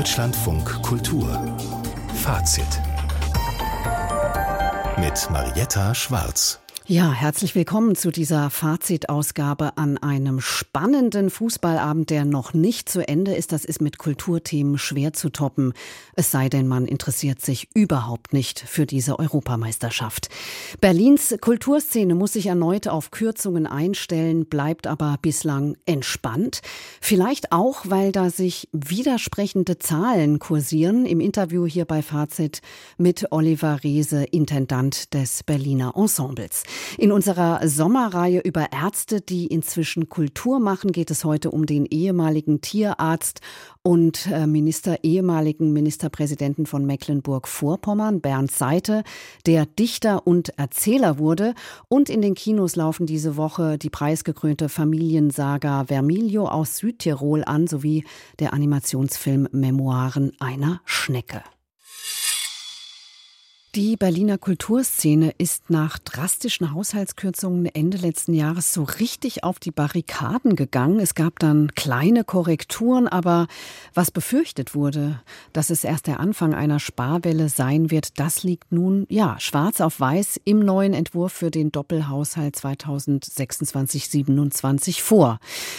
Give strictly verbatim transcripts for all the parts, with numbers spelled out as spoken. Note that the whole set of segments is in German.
Deutschlandfunk Kultur Fazit mit Marietta Schwarz. Ja, herzlich willkommen zu dieser Fazitausgabe an einem spannenden Fußballabend, der noch nicht zu Ende ist. Das ist mit Kulturthemen schwer zu toppen. Es sei denn, man interessiert sich überhaupt nicht für diese Europameisterschaft. Berlins Kulturszene muss sich erneut auf Kürzungen einstellen, bleibt aber bislang entspannt. Vielleicht auch, weil da sich widersprechende Zahlen kursieren. Im Interview hier bei Fazit mit Oliver Reese, Intendant des Berliner Ensembles. In unserer Sommerreihe über Ärzte, die inzwischen Kultur machen, geht es heute um den ehemaligen Tierarzt und Minister, ehemaligen Ministerpräsidenten von Mecklenburg-Vorpommern, Bernd Seite, der Dichter und Erzähler wurde. Und in den Kinos laufen diese Woche die preisgekrönte Familiensaga Vermilio aus Südtirol an, sowie der Animationsfilm Memoiren einer Schnecke. Die Berliner Kulturszene ist nach drastischen Haushaltskürzungen Ende letzten Jahres so richtig auf die Barrikaden gegangen. Es gab dann kleine Korrekturen, aber was befürchtet wurde, dass es erst der Anfang einer Sparwelle sein wird, das liegt nun, ja, schwarz auf weiß im neuen Entwurf für den Doppelhaushalt zweitausendsechsundzwanzig siebenundzwanzig vor,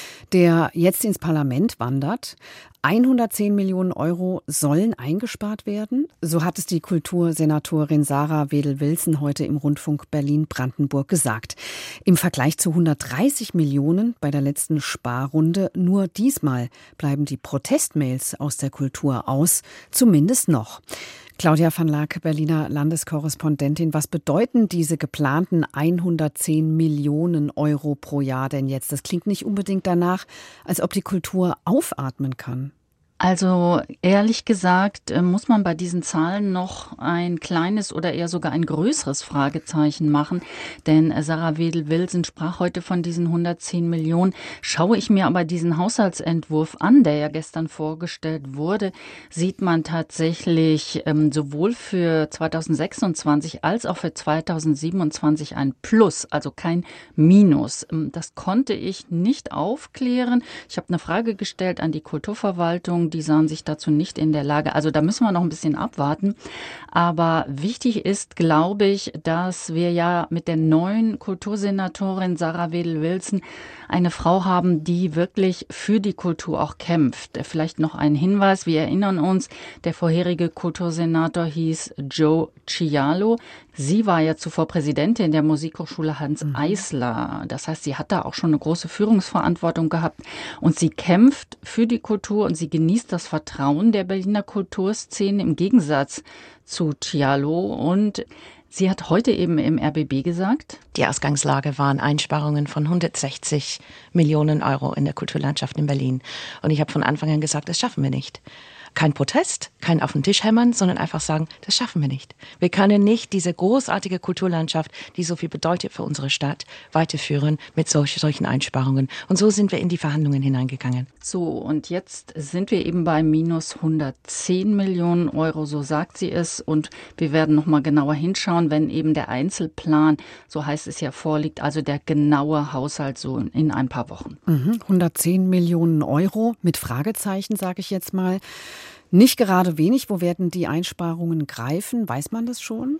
der jetzt ins Parlament wandert. hundertzehn Millionen Euro sollen eingespart werden. So hat es die Kultursenatorin Sarah Wedel-Wilson heute im Rundfunk Berlin-Brandenburg gesagt. Im Vergleich zu hundertdreißig Millionen bei der letzten Sparrunde, nur diesmal bleiben die Protestmails aus der Kultur aus, zumindest noch. Claudia van Laak, Berliner Landeskorrespondentin, was bedeuten diese geplanten hundertzehn Millionen Euro pro Jahr denn jetzt? Das klingt nicht unbedingt danach, als ob die Kultur aufatmen kann. Also ehrlich gesagt muss man bei diesen Zahlen noch ein kleines oder eher sogar ein größeres Fragezeichen machen, denn Sarah Wedel-Wilson sprach heute von diesen hundertzehn Millionen. Schaue ich mir aber diesen Haushaltsentwurf an, der ja gestern vorgestellt wurde, sieht man tatsächlich ähm, sowohl für zweitausendsechsundzwanzig als auch für zweitausendsiebenundzwanzig ein Plus, also kein Minus. Das konnte ich nicht aufklären. Ich habe eine Frage gestellt an die Kulturverwaltung. Die sahen sich dazu nicht in der Lage. Also da müssen wir noch ein bisschen abwarten. Aber wichtig ist, glaube ich, dass wir ja mit der neuen Kultursenatorin Sarah Wedel-Wilson eine Frau haben, die wirklich für die Kultur auch kämpft. Vielleicht noch ein Hinweis. Wir erinnern uns, der vorherige Kultursenator hieß Joe Cialo. Sie war ja zuvor Präsidentin der Musikhochschule Hanns mhm. Eisler. Das heißt, sie hat da auch schon eine große Führungsverantwortung gehabt. Und sie kämpft für die Kultur und sie genießt das Vertrauen der Berliner Kulturszene im Gegensatz zu Cialo. Und sie hat heute eben im R B B gesagt, die Ausgangslage waren Einsparungen von hundertsechzig Millionen Euro in der Kulturlandschaft in Berlin. Und ich habe von Anfang an gesagt, das schaffen wir nicht. Kein Protest, kein auf den Tisch hämmern, sondern einfach sagen, das schaffen wir nicht. Wir können nicht diese großartige Kulturlandschaft, die so viel bedeutet für unsere Stadt, weiterführen mit solch, solchen Einsparungen. Und so sind wir in die Verhandlungen hineingegangen. So, und jetzt sind wir eben bei minus hundertzehn Millionen Euro, so sagt sie es. Und wir werden noch mal genauer hinschauen, wenn eben der Einzelplan, so heißt es ja, vorliegt, also der genaue Haushalt so in ein paar Wochen. Mhm, hundertzehn Millionen Euro mit Fragezeichen, sage ich jetzt mal. Nicht gerade wenig. Wo werden die Einsparungen greifen? Weiß man das schon?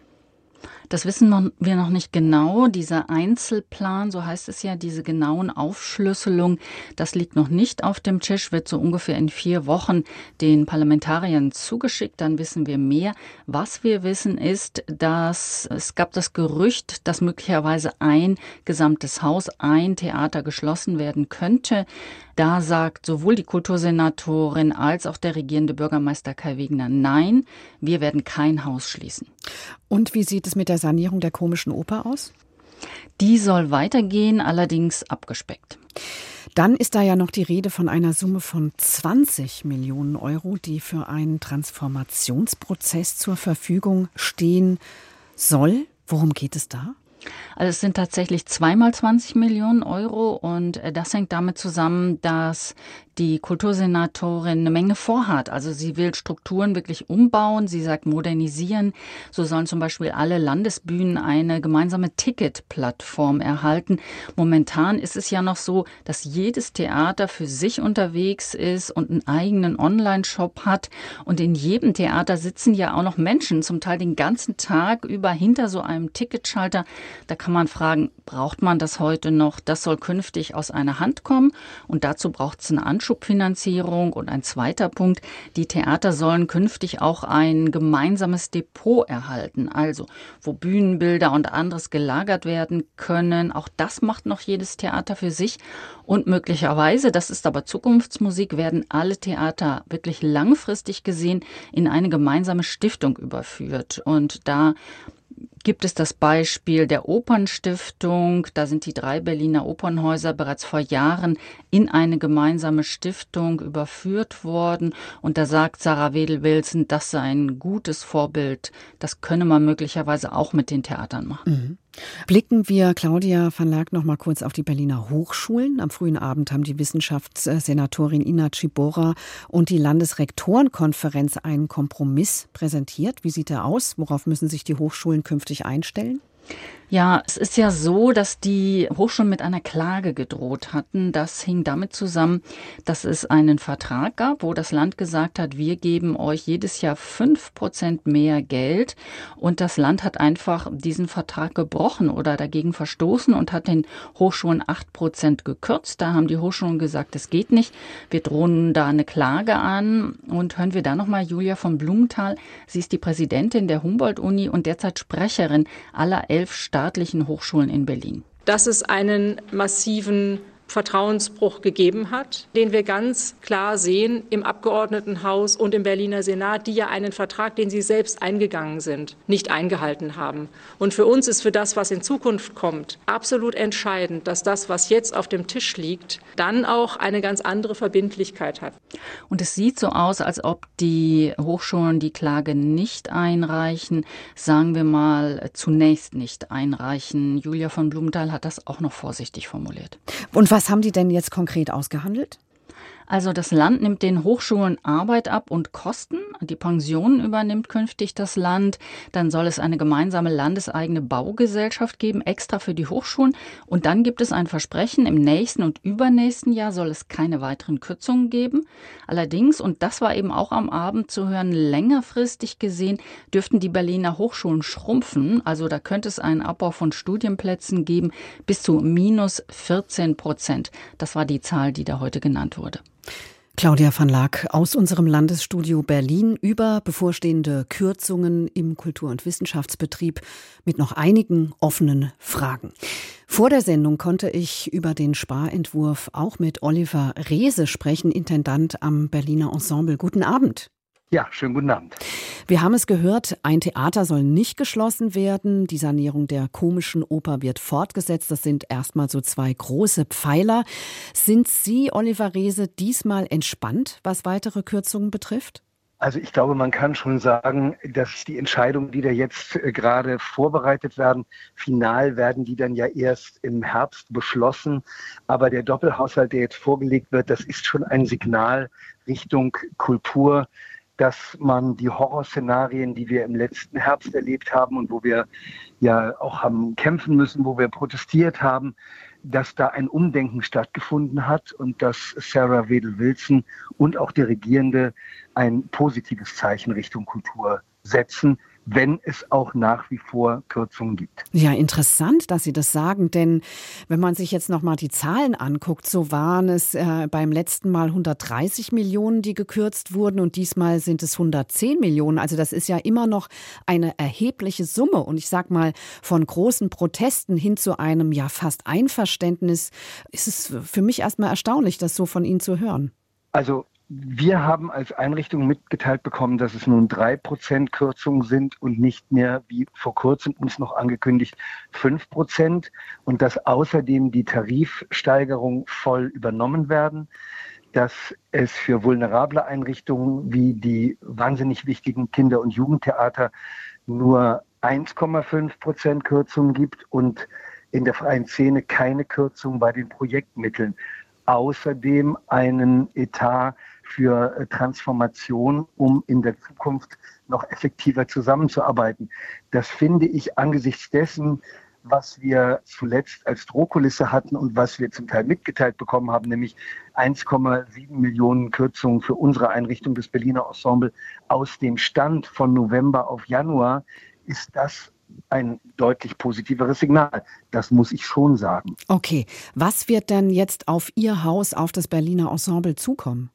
Das wissen wir noch nicht genau. Dieser Einzelplan, so heißt es ja, diese genauen Aufschlüsselungen, das liegt noch nicht auf dem Tisch, wird so ungefähr in vier Wochen den Parlamentariern zugeschickt. Dann wissen wir mehr. Was wir wissen ist, dass es gab das Gerücht, dass möglicherweise ein gesamtes Haus, ein Theater geschlossen werden könnte. Da sagt sowohl die Kultursenatorin als auch der regierende Bürgermeister Kai Wegner, nein, wir werden kein Haus schließen. Und wie sieht es mit der Sanierung der Komischen Oper aus? Die soll weitergehen, allerdings abgespeckt. Dann ist da ja noch die Rede von einer Summe von zwanzig Millionen Euro, die für einen Transformationsprozess zur Verfügung stehen soll. Worum geht es da? Also es sind tatsächlich zweimal zwanzig Millionen Euro und das hängt damit zusammen, dass die Kultursenatorin eine Menge vorhat. Also sie will Strukturen wirklich umbauen, sie sagt modernisieren. So sollen zum Beispiel alle Landesbühnen eine gemeinsame Ticketplattform erhalten. Momentan ist es ja noch so, dass jedes Theater für sich unterwegs ist und einen eigenen Online-Shop hat. Und in jedem Theater sitzen ja auch noch Menschen, zum Teil den ganzen Tag über hinter so einem Ticketschalter. Da kann man fragen, braucht man das heute noch? Das soll künftig aus einer Hand kommen. Und dazu braucht es eine Anschubfinanzierung. Und ein zweiter Punkt, die Theater sollen künftig auch ein gemeinsames Depot erhalten. Also, wo Bühnenbilder und anderes gelagert werden können. Auch das macht noch jedes Theater für sich. Und möglicherweise, das ist aber Zukunftsmusik, werden alle Theater wirklich langfristig gesehen in eine gemeinsame Stiftung überführt. Und da gibt es das Beispiel der Opernstiftung. Da sind die drei Berliner Opernhäuser bereits vor Jahren in eine gemeinsame Stiftung überführt worden. Und da sagt Sarah Wedel-Wilson, das sei ein gutes Vorbild. Das könne man möglicherweise auch mit den Theatern machen. Mhm. Blicken wir, Claudia van Laak, noch mal kurz auf die Berliner Hochschulen. Am frühen Abend haben die Wissenschaftssenatorin Ina Tschibora und die Landesrektorenkonferenz einen Kompromiss präsentiert. Wie sieht er aus? Worauf müssen sich die Hochschulen künftig einstellen? Ja, es ist ja so, dass die Hochschulen mit einer Klage gedroht hatten. Das hing damit zusammen, dass es einen Vertrag gab, wo das Land gesagt hat, wir geben euch jedes Jahr fünf Prozent mehr Geld. Und das Land hat einfach diesen Vertrag gebrochen oder dagegen verstoßen und hat den Hochschulen acht Prozent gekürzt. Da haben die Hochschulen gesagt, das geht nicht. Wir drohen da eine Klage an. Und hören wir da nochmal Julia von Blumenthal. Sie ist die Präsidentin der Humboldt-Uni und derzeit Sprecherin aller elf staatlichen Hochschulen in Berlin. Dass es einen massiven Vertrauensbruch gegeben hat, den wir ganz klar sehen im Abgeordnetenhaus und im Berliner Senat, die ja einen Vertrag, den sie selbst eingegangen sind, nicht eingehalten haben. Und für uns ist für das, was in Zukunft kommt, absolut entscheidend, dass das, was jetzt auf dem Tisch liegt, dann auch eine ganz andere Verbindlichkeit hat. Und es sieht so aus, als ob die Hochschulen die Klage nicht einreichen, sagen wir mal zunächst nicht einreichen. Julia von Blumenthal hat das auch noch vorsichtig formuliert. Und was haben die denn jetzt konkret ausgehandelt? Also das Land nimmt den Hochschulen Arbeit ab und Kosten. Die Pensionen übernimmt künftig das Land. Dann soll es eine gemeinsame landeseigene Baugesellschaft geben, extra für die Hochschulen. Und dann gibt es ein Versprechen, im nächsten und übernächsten Jahr soll es keine weiteren Kürzungen geben. Allerdings, und das war eben auch am Abend zu hören, längerfristig gesehen, dürften die Berliner Hochschulen schrumpfen. Also da könnte es einen Abbau von Studienplätzen geben bis zu minus vierzehn Prozent. Das war die Zahl, die da heute genannt wurde. Claudia van Laak aus unserem Landesstudio Berlin über bevorstehende Kürzungen im Kultur- und Wissenschaftsbetrieb mit noch einigen offenen Fragen. Vor der Sendung konnte ich über den Sparentwurf auch mit Oliver Reese sprechen, Intendant am Berliner Ensemble. Guten Abend. Ja, schönen guten Abend. Wir haben es gehört, ein Theater soll nicht geschlossen werden. Die Sanierung der Komischen Oper wird fortgesetzt. Das sind erstmal so zwei große Pfeiler. Sind Sie, Oliver Reese, diesmal entspannt, was weitere Kürzungen betrifft? Also ich glaube, man kann schon sagen, dass die Entscheidungen, die da jetzt äh, gerade vorbereitet werden, final werden die dann ja erst im Herbst beschlossen. Aber der Doppelhaushalt, der jetzt vorgelegt wird, das ist schon ein Signal Richtung Kultur, dass man die Horrorszenarien, die wir im letzten Herbst erlebt haben und wo wir ja auch haben kämpfen müssen, wo wir protestiert haben, dass da ein Umdenken stattgefunden hat und dass Sarah Wedel-Wilson und auch die Regierende ein positives Zeichen Richtung Kultur setzen, wenn es auch nach wie vor Kürzungen gibt. Ja, interessant, dass Sie das sagen, denn wenn man sich jetzt noch mal die Zahlen anguckt, so waren es äh, beim letzten Mal hundertdreißig Millionen, die gekürzt wurden und diesmal sind es hundertzehn Millionen. Also das ist ja immer noch eine erhebliche Summe und ich sag mal, von großen Protesten hin zu einem ja fast Einverständnis ist es für mich erstmal erstaunlich, das so von Ihnen zu hören. Also wir haben als Einrichtung mitgeteilt bekommen, dass es nun drei Prozent Kürzungen sind und nicht mehr, wie vor kurzem uns noch angekündigt, fünf Prozent und dass außerdem die Tarifsteigerungen voll übernommen werden, dass es für vulnerable Einrichtungen wie die wahnsinnig wichtigen Kinder- und Jugendtheater nur eins Komma fünf Prozent Kürzungen gibt und in der freien Szene keine Kürzung bei den Projektmitteln. außerdem einen Etat für Transformation, um in der Zukunft noch effektiver zusammenzuarbeiten. Das finde ich angesichts dessen, was wir zuletzt als Drohkulisse hatten und was wir zum Teil mitgeteilt bekommen haben, nämlich eins Komma sieben Millionen Kürzungen für unsere Einrichtung, des Berliner Ensemble, aus dem Stand von November auf Januar, ist das ein deutlich positiveres Signal. Das muss ich schon sagen. Okay, was wird denn jetzt auf Ihr Haus, auf das Berliner Ensemble zukommen?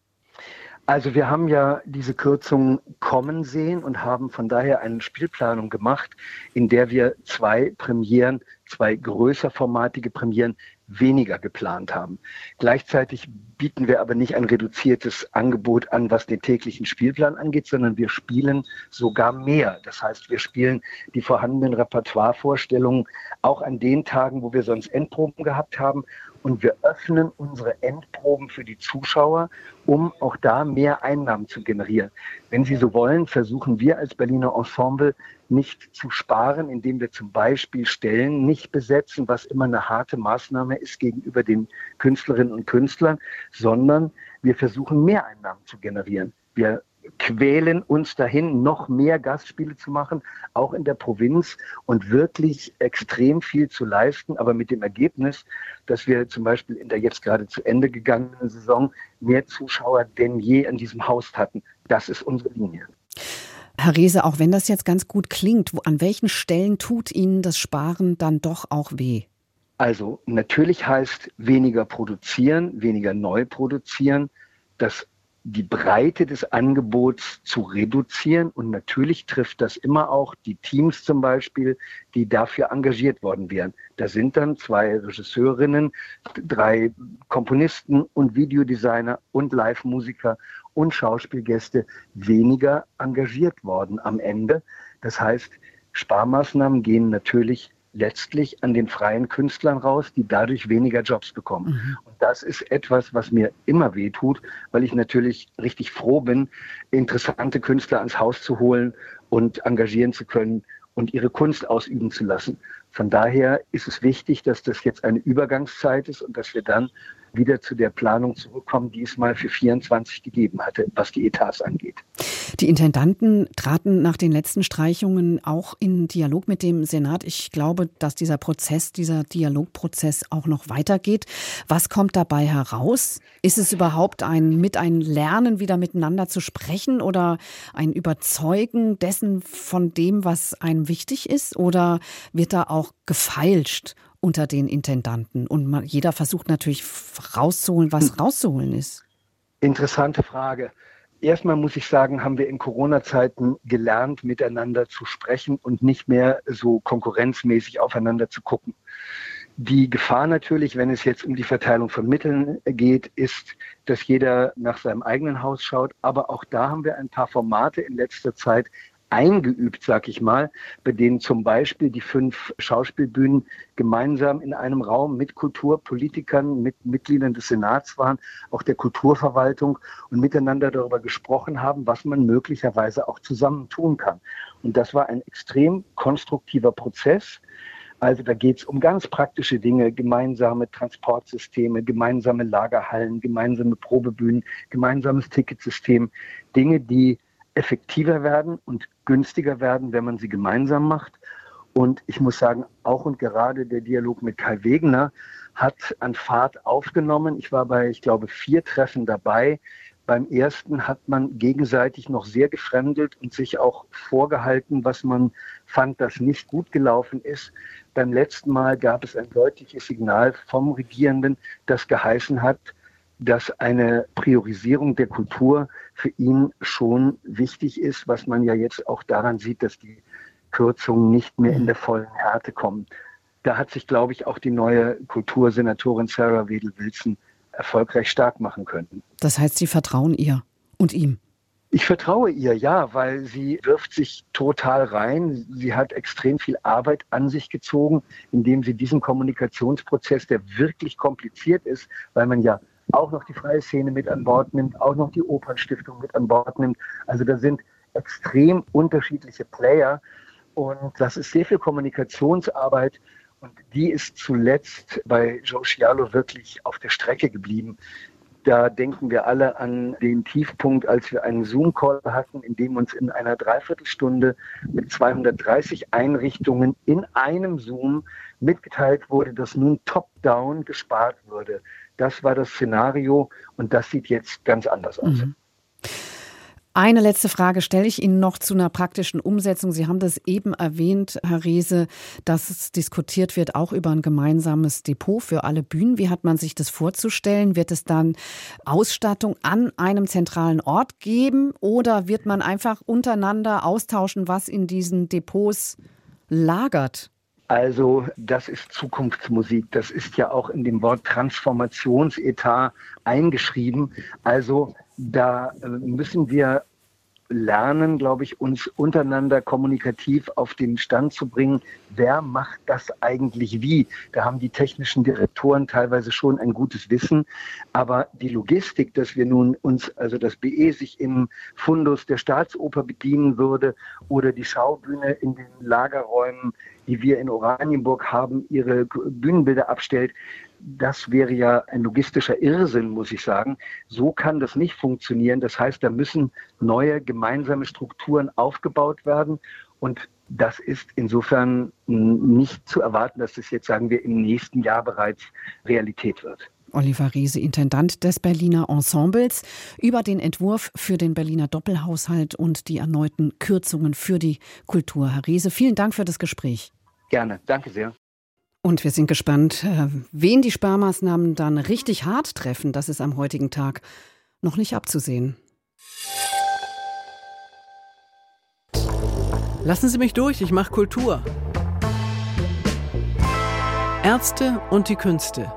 Also wir haben ja diese Kürzungen kommen sehen und haben von daher eine Spielplanung gemacht, in der wir zwei Premieren, zwei größerformatige Premieren weniger geplant haben. Gleichzeitig bieten wir aber nicht ein reduziertes Angebot an, was den täglichen Spielplan angeht, sondern wir spielen sogar mehr. Das heißt, wir spielen die vorhandenen Repertoirevorstellungen auch an den Tagen, wo wir sonst Endproben gehabt haben. Und wir öffnen unsere Endproben für die Zuschauer, um auch da mehr Einnahmen zu generieren. Wenn Sie so wollen, versuchen wir als Berliner Ensemble nicht zu sparen, indem wir zum Beispiel Stellen nicht besetzen, was immer eine harte Maßnahme ist gegenüber den Künstlerinnen und Künstlern, sondern wir versuchen mehr Einnahmen zu generieren. Wir quälen uns dahin, noch mehr Gastspiele zu machen, auch in der Provinz, und wirklich extrem viel zu leisten, aber mit dem Ergebnis, dass wir zum Beispiel in der jetzt gerade zu Ende gegangenen Saison mehr Zuschauer denn je an diesem Haus hatten. Das ist unsere Linie. Herr Reese, auch wenn das jetzt ganz gut klingt, wo, an welchen Stellen tut Ihnen das Sparen dann doch auch weh? Also natürlich heißt weniger produzieren, weniger neu produzieren, das die Breite des Angebots zu reduzieren. Und natürlich trifft das immer auch die Teams zum Beispiel, die dafür engagiert worden wären. Da sind dann zwei Regisseurinnen, drei Komponisten und Videodesigner und Live-Musiker und Schauspielgäste weniger engagiert worden am Ende. Das heißt, Sparmaßnahmen gehen natürlich letztlich an den freien Künstlern raus, die dadurch weniger Jobs bekommen. Mhm. Und das ist etwas, was mir immer wehtut, weil ich natürlich richtig froh bin, interessante Künstler ans Haus zu holen und engagieren zu können und ihre Kunst ausüben zu lassen. Von daher ist es wichtig, dass das jetzt eine Übergangszeit ist und dass wir dann wieder zu der Planung zurückkommen, die es mal für vierundzwanzig gegeben hatte, was die Etats angeht. Die Intendanten traten nach den letzten Streichungen auch in Dialog mit dem Senat. Ich glaube, dass dieser Prozess, dieser Dialogprozess auch noch weitergeht. Was kommt dabei heraus? Ist es überhaupt ein mit ein Lernen, wieder miteinander zu sprechen oder ein Überzeugen dessen von dem, was einem wichtig ist? Oder wird da auch gefeilscht unter den Intendanten? Und man, jeder versucht natürlich rauszuholen, was rauszuholen ist. Interessante Frage. Erstmal muss ich sagen, haben wir in Corona-Zeiten gelernt, miteinander zu sprechen und nicht mehr so konkurrenzmäßig aufeinander zu gucken. Die Gefahr natürlich, wenn es jetzt um die Verteilung von Mitteln geht, ist, dass jeder nach seinem eigenen Haus schaut. Aber auch da haben wir ein paar Formate in letzter Zeit eingeübt, sag ich mal, bei denen zum Beispiel die fünf Schauspielbühnen gemeinsam in einem Raum mit Kulturpolitikern, mit Mitgliedern des Senats waren, auch der Kulturverwaltung, und miteinander darüber gesprochen haben, was man möglicherweise auch zusammen tun kann. Und das war ein extrem konstruktiver Prozess. Also da geht es um ganz praktische Dinge, gemeinsame Transportsysteme, gemeinsame Lagerhallen, gemeinsame Probebühnen, gemeinsames Ticketsystem, Dinge, die effektiver werden und günstiger werden, wenn man sie gemeinsam macht. Und ich muss sagen, auch und gerade der Dialog mit Kai Wegener hat an Fahrt aufgenommen. Ich war bei, ich glaube, vier Treffen dabei. Beim ersten hat man gegenseitig noch sehr gefremdelt und sich auch vorgehalten, was man fand, das nicht gut gelaufen ist. Beim letzten Mal gab es ein deutliches Signal vom Regierenden, das geheißen hat, dass eine Priorisierung der Kultur für ihn schon wichtig ist, was man ja jetzt auch daran sieht, dass die Kürzungen nicht mehr in der vollen Härte kommen. Da hat sich, glaube ich, auch die neue Kultursenatorin Sarah Wedel-Wilson erfolgreich stark machen können. Das heißt, Sie vertrauen ihr und ihm? Ich vertraue ihr, ja, weil sie wirft sich total rein. Sie hat extrem viel Arbeit an sich gezogen, indem sie diesen Kommunikationsprozess, der wirklich kompliziert ist, weil man ja auch noch die freie Szene mit an Bord nimmt, auch noch die Opernstiftung mit an Bord nimmt. Also da sind extrem unterschiedliche Player und das ist sehr viel Kommunikationsarbeit Und die ist zuletzt bei Joe Scialo wirklich auf der Strecke geblieben. Da denken wir alle an den Tiefpunkt, als wir einen Zoom-Call hatten, in dem uns in einer Dreiviertelstunde mit zweihundertdreißig Einrichtungen in einem Zoom mitgeteilt wurde, dass nun top-down gespart würde. Das war das Szenario und das sieht jetzt ganz anders aus. Mhm. Eine letzte Frage stelle ich Ihnen noch zu einer praktischen Umsetzung. Sie haben das eben erwähnt, Herr Reese, dass es diskutiert wird, auch über ein gemeinsames Depot für alle Bühnen. Wie hat man sich das vorzustellen? Wird es dann Ausstattung an einem zentralen Ort geben oder wird man einfach untereinander austauschen, was in diesen Depots lagert? Also das ist Zukunftsmusik. Das ist ja auch in dem Wort Transformationsetat eingeschrieben. Also da müssen wir lernen, glaube ich, uns untereinander kommunikativ auf den Stand zu bringen. Wer macht das eigentlich wie? Da haben die technischen Direktoren teilweise schon ein gutes Wissen. Aber die Logistik, dass wir nun uns, also das B E sich im Fundus der Staatsoper bedienen würde oder die Schaubühne in den Lagerräumen, die wir in Oranienburg haben, ihre Bühnenbilder abstellt, das wäre ja ein logistischer Irrsinn, muss ich sagen. So kann das nicht funktionieren. Das heißt, da müssen neue gemeinsame Strukturen aufgebaut werden. Und das ist insofern nicht zu erwarten, dass das jetzt, sagen wir, im nächsten Jahr bereits Realität wird. Oliver Reese, Intendant des Berliner Ensembles, über den Entwurf für den Berliner Doppelhaushalt und die erneuten Kürzungen für die Kultur. Herr Reese, vielen Dank für das Gespräch. Gerne, danke sehr. Und wir sind gespannt, wen die Sparmaßnahmen dann richtig hart treffen. Das ist am heutigen Tag noch nicht abzusehen. Lassen Sie mich durch, ich mache Kultur. Ärzte und die Künste.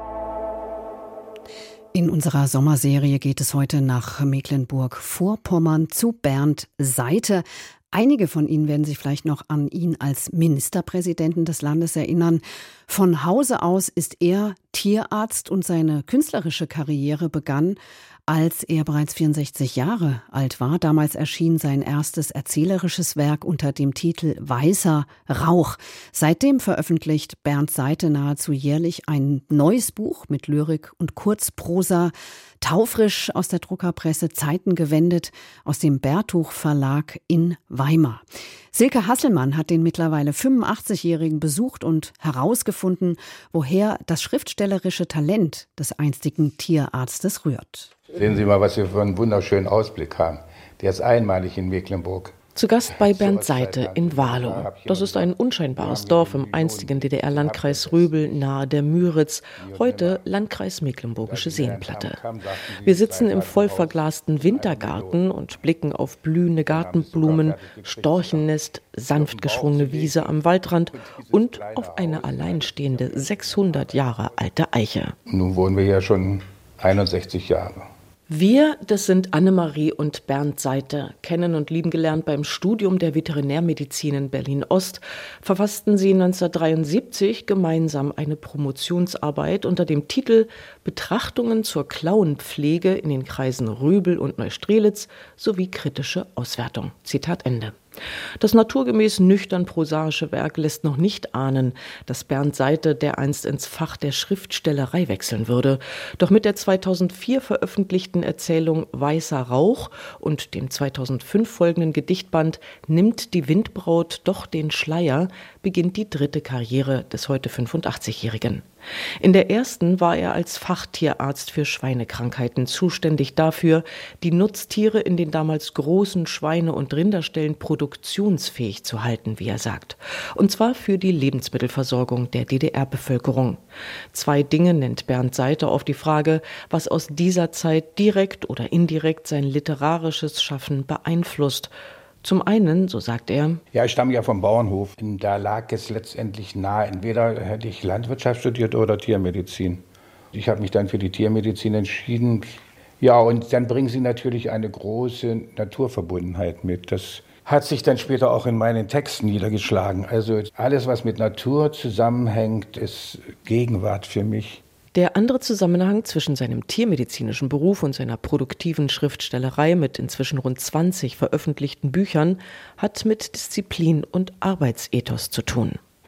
In unserer Sommerserie geht es heute nach Mecklenburg-Vorpommern zu Bernd Seite. Einige von Ihnen werden sich vielleicht noch an ihn als Ministerpräsidenten des Landes erinnern. Von Hause aus ist er Tierarzt und seine künstlerische Karriere begann, als er bereits vierundsechzig Jahre alt war. Damals erschien sein erstes erzählerisches Werk unter dem Titel Weißer Rauch. Seitdem veröffentlicht Bernd Seite nahezu jährlich ein neues Buch mit Lyrik und Kurzprosa, taufrisch aus der Druckerpresse Zeiten gewendet, aus dem Bertuch Verlag in Weimar. Silke Hasselmann hat den mittlerweile fünfundachtzigjährigen besucht und herausgefunden, woher das schriftstellerische Talent des einstigen Tierarztes rührt. Sehen Sie mal, was wir für einen wunderschönen Ausblick haben. Der ist einmalig in Mecklenburg. Zu Gast bei Bernd Seite in Wahlow. Das ist ein unscheinbares Dorf im einstigen D D R-Landkreis Röbel nahe der Müritz, heute Landkreis Mecklenburgische Seenplatte. Wir sitzen im voll verglasten Wintergarten und blicken auf blühende Gartenblumen, Storchennest, sanft geschwungene Wiese am Waldrand und auf eine alleinstehende sechshundert Jahre alte Eiche. Nun wohnen wir hier schon einundsechzig Jahre. Wir, das sind Annemarie und Bernd Seite, kennen und lieben gelernt beim Studium der Veterinärmedizin in Berlin-Ost, verfassten sie neunzehnhundertdreiundsiebzig gemeinsam eine Promotionsarbeit unter dem Titel Betrachtungen zur Klauenpflege in den Kreisen Röbel und Neustrelitz sowie kritische Auswertung. Zitat Ende. Das naturgemäß nüchtern prosaische Werk lässt noch nicht ahnen, dass Bernd Seite dereinst ins Fach der Schriftstellerei wechseln würde. Doch mit der zweitausendvier veröffentlichten Erzählung Weißer Rauch und dem zweitausendfünf folgenden Gedichtband Nimmt die Windbraut doch den Schleier beginnt die dritte Karriere des heute fünfundachtzigjährigen. In der ersten war er als Fachtierarzt für Schweinekrankheiten zuständig dafür, die Nutztiere in den damals großen Schweine- und Rinderställen produktionsfähig zu halten, wie er sagt. Und zwar für die Lebensmittelversorgung der D D R-Bevölkerung. Zwei Dinge nennt Bernd Seite auf die Frage, was aus dieser Zeit direkt oder indirekt sein literarisches Schaffen beeinflusst. Zum einen, so sagt er, ja, ich stamme ja vom Bauernhof. Da lag es letztendlich nahe. Entweder hätte ich Landwirtschaft studiert oder Tiermedizin. Ich habe mich dann für die Tiermedizin entschieden. Ja, und dann bringen sie natürlich eine große Naturverbundenheit mit. Das hat sich dann später auch in meinen Texten niedergeschlagen. Also alles, was mit Natur zusammenhängt, ist Gegenwart für mich. Der andere Zusammenhang zwischen seinem tiermedizinischen Beruf und seiner produktiven Schriftstellerei mit inzwischen rund zwanzig veröffentlichten Büchern hat mit Disziplin und Arbeitsethos zu tun.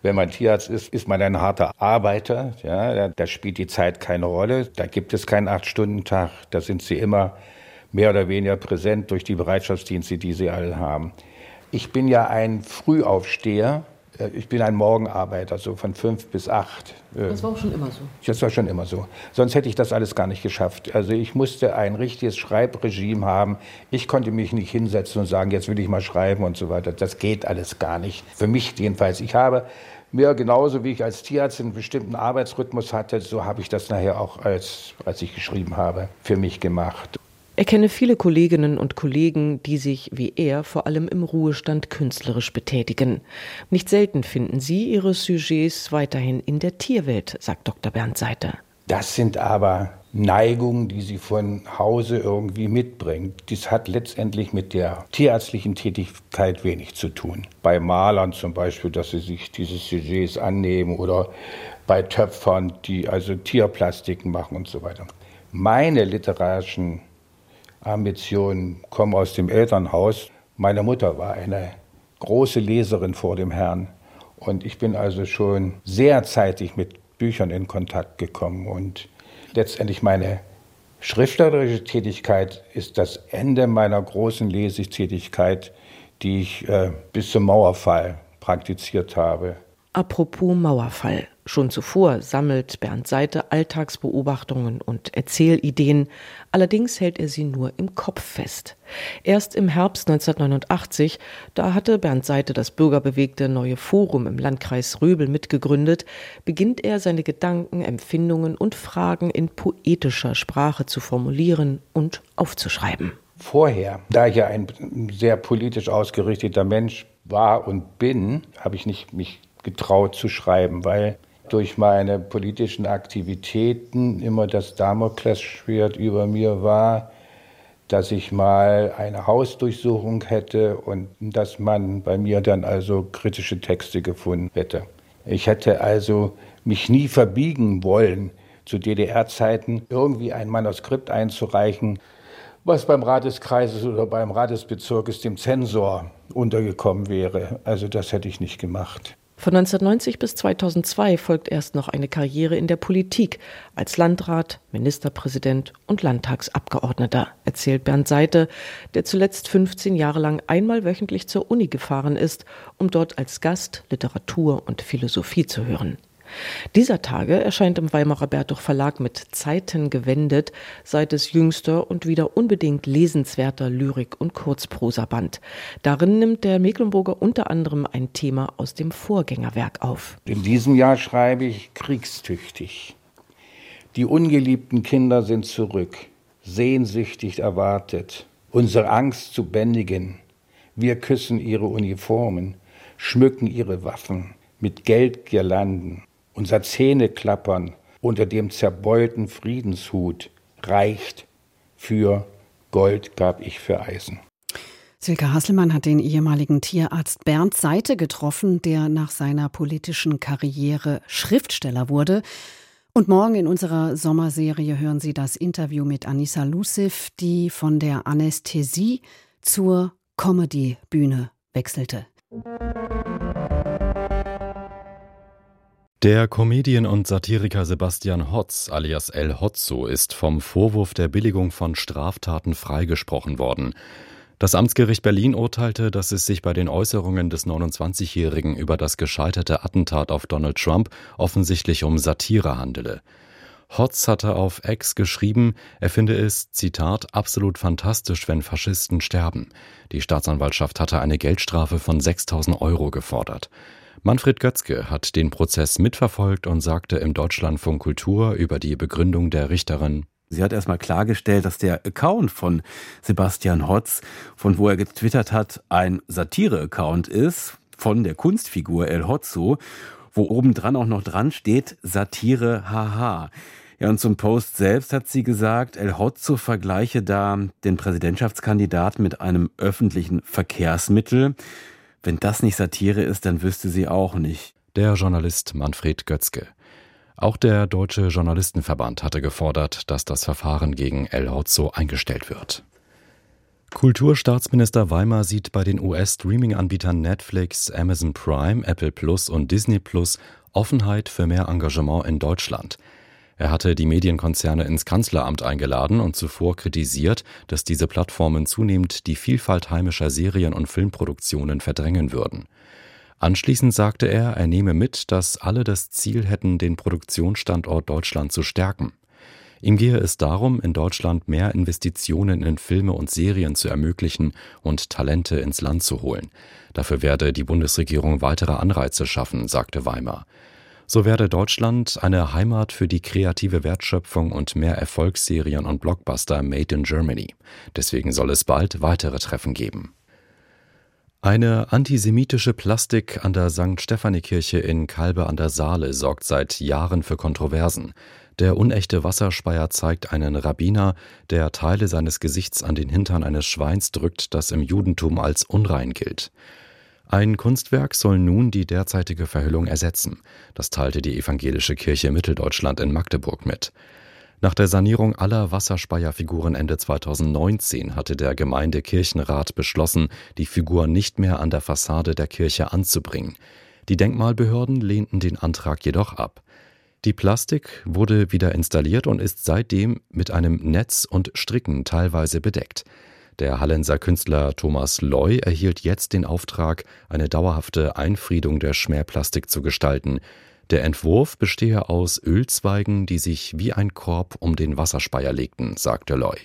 Wenn man Tierarzt ist, ist man ein harter Arbeiter. Ja, da, da spielt die Zeit keine Rolle. Da gibt es keinen Acht-Stunden-Tag. Da sind sie immer mehr oder weniger präsent durch die Bereitschaftsdienste, die sie alle haben. Ich bin ja ein Frühaufsteher. Ich bin ein Morgenarbeiter, so von fünf bis acht. Das war auch schon immer so? Das war schon immer so. Sonst hätte ich das alles gar nicht geschafft. Also ich musste ein richtiges Schreibregime haben. Ich konnte mich nicht hinsetzen und sagen, jetzt will ich mal schreiben und so weiter. Das geht alles gar nicht. Für mich jedenfalls. Ich habe mir genauso, wie ich als Tierarzt einen bestimmten Arbeitsrhythmus hatte, so habe ich das nachher auch, als, als ich geschrieben habe, für mich gemacht. Er kenne viele Kolleginnen und Kollegen, die sich, wie er, vor allem im Ruhestand künstlerisch betätigen. Nicht selten finden sie ihre Sujets weiterhin in der Tierwelt, sagt Doktor Bernd Seite. Das sind aber Neigungen, die sie von Hause irgendwie mitbringen. Dies hat letztendlich mit der tierärztlichen Tätigkeit wenig zu tun. Bei Malern zum Beispiel, dass sie sich dieses Sujets annehmen, oder bei Töpfern, die also Tierplastiken machen und so weiter. Meine literarischen Ambitionen kommen aus dem Elternhaus. Meine Mutter war eine große Leserin vor dem Herrn. Und ich bin also schon sehr zeitig mit Büchern in Kontakt gekommen. Und letztendlich meine schriftstellerische Tätigkeit ist das Ende meiner großen Lesetätigkeit, die ich äh, bis zum Mauerfall praktiziert habe. Apropos Mauerfall. Schon zuvor sammelt Bernd Seite Alltagsbeobachtungen und Erzählideen, allerdings hält er sie nur im Kopf fest. Erst im Herbst neunzehnhundertneunundachtzig, da hatte Bernd Seite das bürgerbewegte Neue Forum im Landkreis Röbel mitgegründet, beginnt er seine Gedanken, Empfindungen und Fragen in poetischer Sprache zu formulieren und aufzuschreiben. Vorher, da ich ja ein sehr politisch ausgerichteter Mensch war und bin, habe ich nicht mich getraut zu schreiben, weil durch meine politischen Aktivitäten immer das Damoklesschwert über mir war, dass ich mal eine Hausdurchsuchung hätte und dass man bei mir dann also kritische Texte gefunden hätte. Ich hätte also mich nie verbiegen wollen, zu D D R-Zeiten irgendwie ein Manuskript einzureichen, was beim Rat des Kreises oder beim Rat des Bezirkes dem Zensor untergekommen wäre. Also das hätte ich nicht gemacht. Von neunzehnhundertneunzig bis zweitausendzwei folgt erst noch eine Karriere in der Politik als Landrat, Ministerpräsident und Landtagsabgeordneter, erzählt Bernd Seite, der zuletzt fünfzehn Jahre lang einmal wöchentlich zur Uni gefahren ist, um dort als Gast Literatur und Philosophie zu hören. Dieser Tage erscheint im Weimarer Bertuch Verlag mit Zeiten gewendet Seites jüngster und wieder unbedingt lesenswerter Lyrik- und Kurzprosaband. Darin nimmt der Mecklenburger unter anderem ein Thema aus dem Vorgängerwerk auf. In diesem Jahr schreibe ich kriegstüchtig. Die ungeliebten Kinder sind zurück, sehnsüchtig erwartet, unsere Angst zu bändigen. Wir küssen ihre Uniformen, schmücken ihre Waffen mit Geldgirlanden. Unser Zähneklappern unter dem zerbeulten Friedenshut reicht für Gold gab ich für Eisen. Silke Hasselmann hat den ehemaligen Tierarzt Bernd Seite getroffen, der nach seiner politischen Karriere Schriftsteller wurde. Und morgen in unserer Sommerserie hören Sie das Interview mit Anissa Luciff, die von der Anästhesie zur Comedy-Bühne wechselte. Der Comedian und Satiriker Sebastian Hotz alias El Hotzo ist vom Vorwurf der Billigung von Straftaten freigesprochen worden. Das Amtsgericht Berlin urteilte, dass es sich bei den Äußerungen des neunundzwanzigjährigen über das gescheiterte Attentat auf Donald Trump offensichtlich um Satire handele. Hotz hatte auf X geschrieben, er finde es, Zitat, absolut fantastisch, wenn Faschisten sterben. Die Staatsanwaltschaft hatte eine Geldstrafe von sechstausend Euro gefordert. Manfred Götzke hat den Prozess mitverfolgt und sagte im Deutschlandfunk Kultur über die Begründung der Richterin: Sie hat erstmal klargestellt, dass der Account von Sebastian Hotz, von wo er getwittert hat, ein Satire-Account ist von der Kunstfigur El Hotzo, wo obendran auch noch dran steht Satire, haha. Ja, und zum Post selbst hat sie gesagt, El Hotzo vergleiche da den Präsidentschaftskandidaten mit einem öffentlichen Verkehrsmittel. Wenn das nicht Satire ist, dann wüsste sie auch nicht. Der Journalist Manfred Götzke. Auch der Deutsche Journalistenverband hatte gefordert, dass das Verfahren gegen El Hotzo eingestellt wird. Kulturstaatsminister Weimer sieht bei den U S-Streaming-Anbietern Netflix, Amazon Prime, Apple Plus und Disney Plus Offenheit für mehr Engagement in Deutschland. Er hatte die Medienkonzerne ins Kanzleramt eingeladen und zuvor kritisiert, dass diese Plattformen zunehmend die Vielfalt heimischer Serien- und Filmproduktionen verdrängen würden. Anschließend sagte er, er nehme mit, dass alle das Ziel hätten, den Produktionsstandort Deutschland zu stärken. Ihm gehe es darum, in Deutschland mehr Investitionen in Filme und Serien zu ermöglichen und Talente ins Land zu holen. Dafür werde die Bundesregierung weitere Anreize schaffen, sagte Weimer. So werde Deutschland eine Heimat für die kreative Wertschöpfung und mehr Erfolgsserien und Blockbuster made in Germany. Deswegen soll es bald weitere Treffen geben. Eine antisemitische Plastik an der Sankt Stephanikirche in Calbe an der Saale sorgt seit Jahren für Kontroversen. Der unechte Wasserspeier zeigt einen Rabbiner, der Teile seines Gesichts an den Hintern eines Schweins drückt, das im Judentum als unrein gilt. Ein Kunstwerk soll nun die derzeitige Verhüllung ersetzen. Das teilte die Evangelische Kirche Mitteldeutschland in Magdeburg mit. Nach der Sanierung aller Wasserspeierfiguren Ende zweitausendneunzehn hatte der Gemeindekirchenrat beschlossen, die Figur nicht mehr an der Fassade der Kirche anzubringen. Die Denkmalbehörden lehnten den Antrag jedoch ab. Die Plastik wurde wieder installiert und ist seitdem mit einem Netz und Stricken teilweise bedeckt. Der Hallenser Künstler Thomas Loy erhielt jetzt den Auftrag, eine dauerhafte Einfriedung der Schmähplastik zu gestalten. Der Entwurf bestehe aus Ölzweigen, die sich wie ein Korb um den Wasserspeier legten, sagte Loy.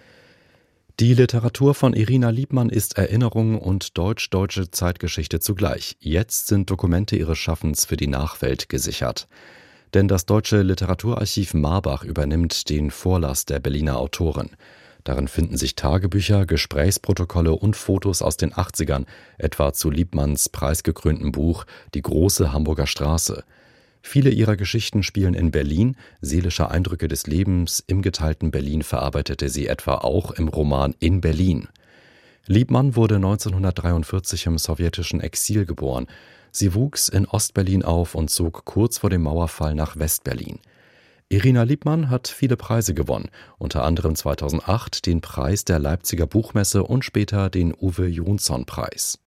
Die Literatur von Irina Liebmann ist Erinnerung und deutsch-deutsche Zeitgeschichte zugleich. Jetzt sind Dokumente ihres Schaffens für die Nachwelt gesichert. Denn das Deutsche Literaturarchiv Marbach übernimmt den Vorlass der Berliner Autorin. Darin finden sich Tagebücher, Gesprächsprotokolle und Fotos aus den achtzigern, etwa zu Liebmanns preisgekröntem Buch »Die große Hamburger Straße«. Viele ihrer Geschichten spielen in Berlin. Seelische Eindrücke des Lebens im geteilten Berlin verarbeitete sie etwa auch im Roman »In Berlin«. Liebmann wurde neunzehnhundertdreiundvierzig im sowjetischen Exil geboren. Sie wuchs in Ostberlin auf und zog kurz vor dem Mauerfall nach Westberlin. Irina Liebmann hat viele Preise gewonnen, unter anderem zweitausendacht den Preis der Leipziger Buchmesse und später den Uwe-Jonsson-Preis.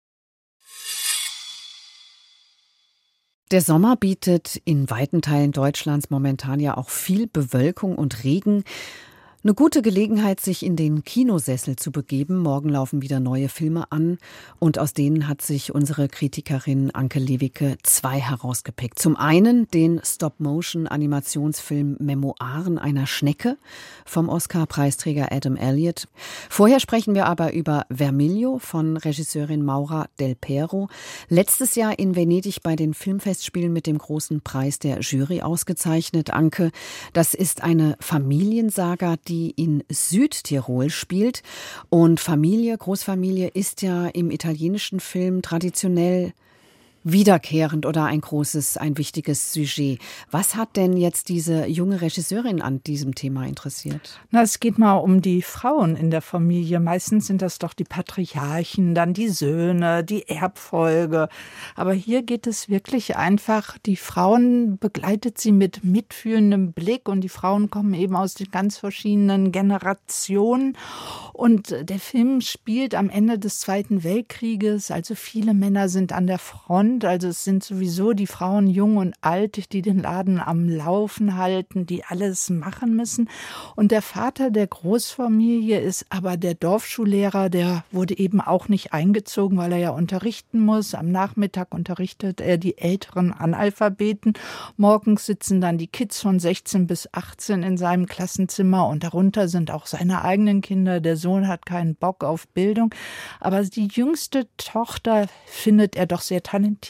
Der Sommer bietet in weiten Teilen Deutschlands momentan ja auch viel Bewölkung und Regen. Eine gute Gelegenheit, sich in den Kinosessel zu begeben. Morgen laufen wieder neue Filme an und aus denen hat sich unsere Kritikerin Anke Lewicke zwei herausgepickt. Zum einen den Stop-Motion-Animationsfilm Memoiren einer Schnecke vom Oscar-Preisträger Adam Elliott. Vorher sprechen wir aber über Vermiglio von Regisseurin Maura Del Pero. Letztes Jahr in Venedig bei den Filmfestspielen mit dem großen Preis der Jury ausgezeichnet. Anke, das ist eine Familiensaga, die die in Südtirol spielt. Und Familie, Großfamilie ist ja im italienischen Film traditionell wiederkehrend oder ein großes, ein wichtiges Sujet. Was hat denn jetzt diese junge Regisseurin an diesem Thema interessiert? Na, es geht mal um die Frauen in der Familie. Meistens sind das doch die Patriarchen, dann die Söhne, die Erbfolge. Aber hier geht es wirklich einfach, die Frauen begleitet sie mit mitfühlendem Blick und die Frauen kommen eben aus den ganz verschiedenen Generationen. Und der Film spielt am Ende des Zweiten Weltkrieges, also viele Männer sind an der Front. Also es sind sowieso die Frauen, jung und alt, die den Laden am Laufen halten, die alles machen müssen. Und der Vater der Großfamilie ist aber der Dorfschullehrer, der wurde eben auch nicht eingezogen, weil er ja unterrichten muss. Am Nachmittag unterrichtet er die älteren Analphabeten. Morgens sitzen dann die Kids von sechzehn bis achtzehn in seinem Klassenzimmer und darunter sind auch seine eigenen Kinder. Der Sohn hat keinen Bock auf Bildung, aber die jüngste Tochter findet er doch sehr talentiert.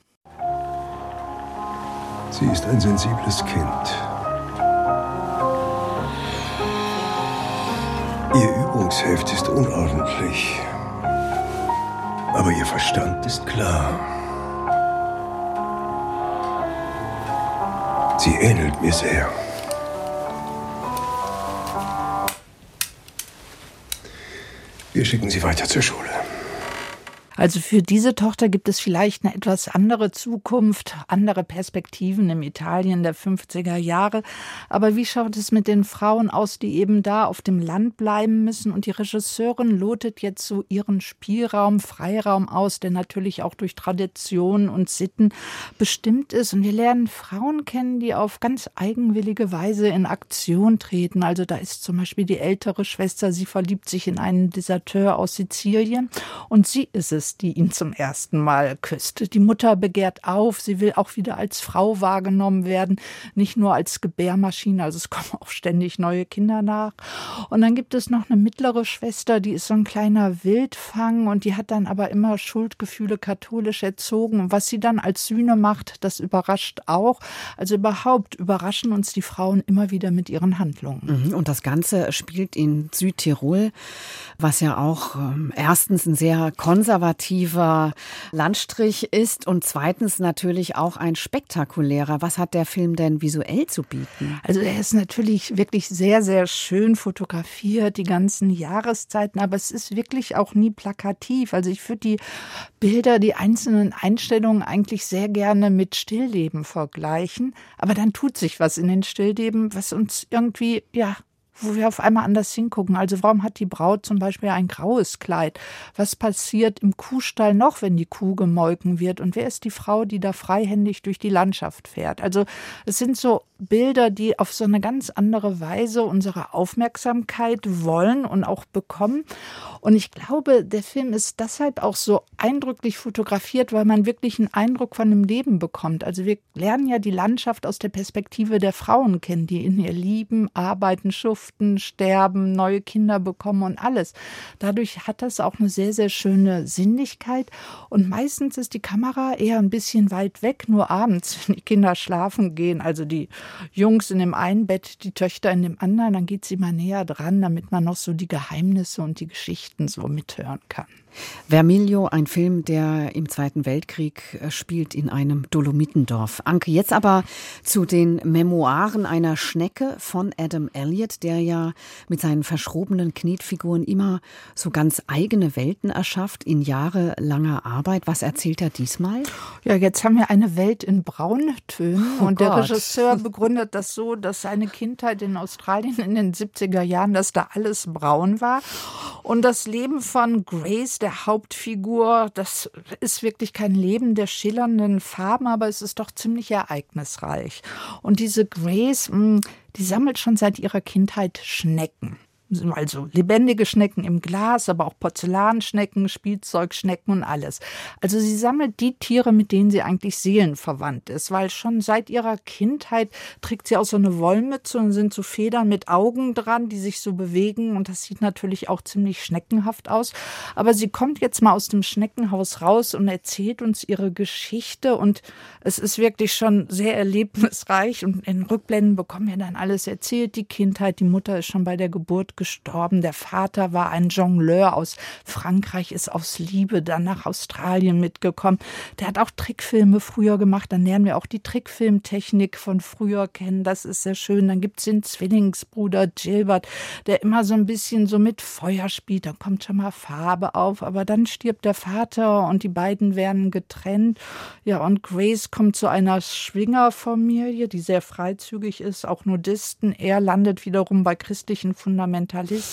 Sie ist ein sensibles Kind. Ihr Übungsheft ist unordentlich, aber ihr Verstand ist klar. Sie ähnelt mir sehr. Wir schicken sie weiter zur Schule. Also für diese Tochter gibt es vielleicht eine etwas andere Zukunft, andere Perspektiven im Italien der fünfziger Jahre. Aber wie schaut es mit den Frauen aus, die eben da auf dem Land bleiben müssen? Und die Regisseurin lotet jetzt so ihren Spielraum, Freiraum aus, der natürlich auch durch Traditionen und Sitten bestimmt ist. Und wir lernen Frauen kennen, die auf ganz eigenwillige Weise in Aktion treten. Also da ist zum Beispiel die ältere Schwester, sie verliebt sich in einen Deserteur aus Sizilien und sie ist es, die ihn zum ersten Mal küsst. Die Mutter begehrt auf, sie will auch wieder als Frau wahrgenommen werden, nicht nur als Gebärmaschine, also es kommen auch ständig neue Kinder nach. Und dann gibt es noch eine mittlere Schwester, die ist so ein kleiner Wildfang und die hat dann aber immer Schuldgefühle, katholisch erzogen. Und was sie dann als Sühne macht, das überrascht auch. Also überhaupt überraschen uns die Frauen immer wieder mit ihren Handlungen. Und das Ganze spielt in Südtirol, was ja auch ähm, erstens ein sehr konservativer Landstrich ist und zweitens natürlich auch ein spektakulärer. Was hat der Film denn visuell zu bieten? Also er ist natürlich wirklich sehr, sehr schön fotografiert, die ganzen Jahreszeiten, aber es ist wirklich auch nie plakativ. Also ich würde die Bilder, die einzelnen Einstellungen eigentlich sehr gerne mit Stillleben vergleichen, aber dann tut sich was in den Stillleben, was uns irgendwie, ja, wo wir auf einmal anders hingucken. Also warum hat die Braut zum Beispiel ein graues Kleid? Was passiert im Kuhstall noch, wenn die Kuh gemolken wird? Und wer ist die Frau, die da freihändig durch die Landschaft fährt? Also es sind so Bilder, die auf so eine ganz andere Weise unsere Aufmerksamkeit wollen und auch bekommen. Und ich glaube, der Film ist deshalb auch so eindrücklich fotografiert, weil man wirklich einen Eindruck von dem Leben bekommt. Also wir lernen ja die Landschaft aus der Perspektive der Frauen kennen, die in ihr lieben, arbeiten, schuften, sterben, neue Kinder bekommen und alles. Dadurch hat das auch eine sehr, sehr schöne Sinnlichkeit. Und meistens ist die Kamera eher ein bisschen weit weg, nur abends, wenn die Kinder schlafen gehen. Also die Jungs in dem einen Bett, die Töchter in dem anderen, dann geht sie mal näher dran, damit man noch so die Geheimnisse und die Geschichten so mithören kann. Vermiglio, ein Film, der im Zweiten Weltkrieg spielt in einem Dolomitendorf. Anke, jetzt aber zu den Memoiren einer Schnecke von Adam Elliott, der ja mit seinen verschrobenen Knetfiguren immer so ganz eigene Welten erschafft in jahrelanger Arbeit. Was erzählt er diesmal? Ja, jetzt haben wir eine Welt in Brauntönen oh und Gott. Der Regisseur begründet das so, dass seine Kindheit in Australien in den siebziger Jahren, dass da alles braun war. Und das Leben von Grace, der Hauptfigur, das ist wirklich kein Leben der schillernden Farben, aber es ist doch ziemlich ereignisreich. Und diese Grace, die sammelt schon seit ihrer Kindheit Schnecken. Also lebendige Schnecken im Glas, aber auch Porzellanschnecken, Spielzeugschnecken und alles. Also sie sammelt die Tiere, mit denen sie eigentlich seelenverwandt ist, weil schon seit ihrer Kindheit trägt sie auch so eine Wollmütze und sind so Federn mit Augen dran, die sich so bewegen und das sieht natürlich auch ziemlich schneckenhaft aus. Aber sie kommt jetzt mal aus dem Schneckenhaus raus und erzählt uns ihre Geschichte und es ist wirklich schon sehr erlebnisreich und in Rückblenden bekommen wir dann alles erzählt, die Kindheit, die Mutter ist schon bei der Geburt gestorben. Der Vater war ein Jongleur aus Frankreich, ist aus Liebe dann nach Australien mitgekommen. Der hat auch Trickfilme früher gemacht. Dann lernen wir auch die Trickfilmtechnik von früher kennen. Das ist sehr schön. Dann gibt es den Zwillingsbruder Gilbert, der immer so ein bisschen so mit Feuer spielt. Da kommt schon mal Farbe auf. Aber dann stirbt der Vater und die beiden werden getrennt. Ja, und Grace kommt zu einer Schwingerfamilie, die sehr freizügig ist, auch Nudisten. Er landet wiederum bei christlichen Fundamentalisten.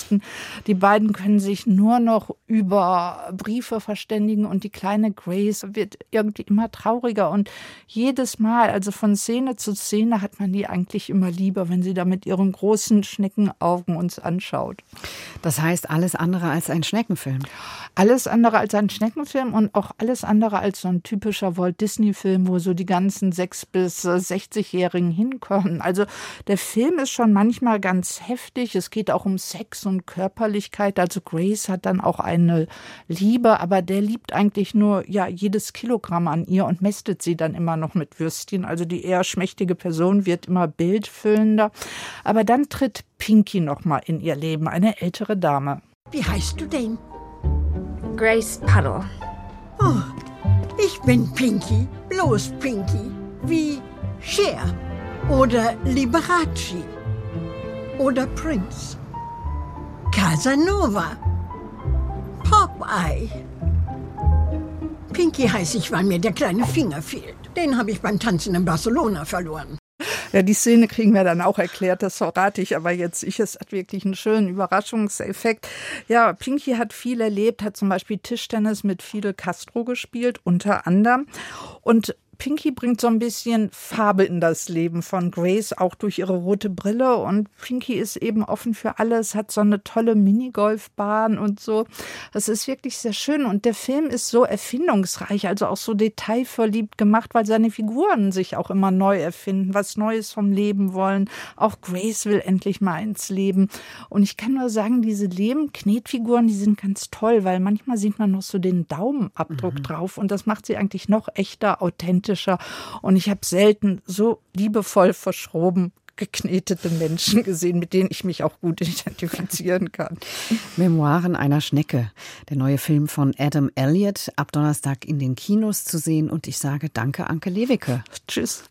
Die beiden können sich nur noch über Briefe verständigen und die kleine Grace wird irgendwie immer trauriger und jedes Mal, also von Szene zu Szene, hat man die eigentlich immer lieber, wenn sie da mit ihren großen Schneckenaugen uns anschaut. Das heißt, alles andere als ein Schneckenfilm? Alles andere als ein Schneckenfilm und auch alles andere als so ein typischer Walt-Disney-Film, wo so die ganzen sechs- bis sechzigjährigen hinkommen. Also der Film ist schon manchmal ganz heftig. Es geht auch um Sex und Körperlichkeit. Also Grace hat dann auch eine Liebe, aber der liebt eigentlich nur ja jedes Kilogramm an ihr und mästet sie dann immer noch mit Würstchen. Also die eher schmächtige Person wird immer bildfüllender. Aber dann tritt Pinky noch mal in ihr Leben, eine ältere Dame. Wie heißt du denn? Grace Puddle. Oh, ich bin Pinky, bloß Pinky, wie Cher oder Liberace oder Prince, Casanova, Popeye, Pinky heiß ich, weil mir der kleine Finger fehlt. Den habe ich beim Tanzen in Barcelona verloren. Ja, die Szene kriegen wir dann auch erklärt, das verrate ich aber jetzt. Ich, es hat wirklich einen schönen Überraschungseffekt. Ja, Pinky hat viel erlebt, hat zum Beispiel Tischtennis mit Fidel Castro gespielt, unter anderem. Und Pinky bringt so ein bisschen Farbe in das Leben von Grace, auch durch ihre rote Brille. Und Pinky ist eben offen für alles, hat so eine tolle Minigolfbahn und so. Das ist wirklich sehr schön. Und der Film ist so erfindungsreich, also auch so detailverliebt gemacht, weil seine Figuren sich auch immer neu erfinden, was Neues vom Leben wollen. Auch Grace will endlich mal ins Leben. Und ich kann nur sagen, diese Lehm-Knetfiguren, die sind ganz toll, weil manchmal sieht man noch so den Daumenabdruck mhm. drauf. Und das macht sie eigentlich noch echter, authentisch. Und ich habe selten so liebevoll verschroben geknetete Menschen gesehen, mit denen ich mich auch gut identifizieren kann. Memoiren einer Schnecke, der neue Film von Adam Elliott, ab Donnerstag in den Kinos zu sehen. Und ich sage danke, Anke Lewicke. Tschüss.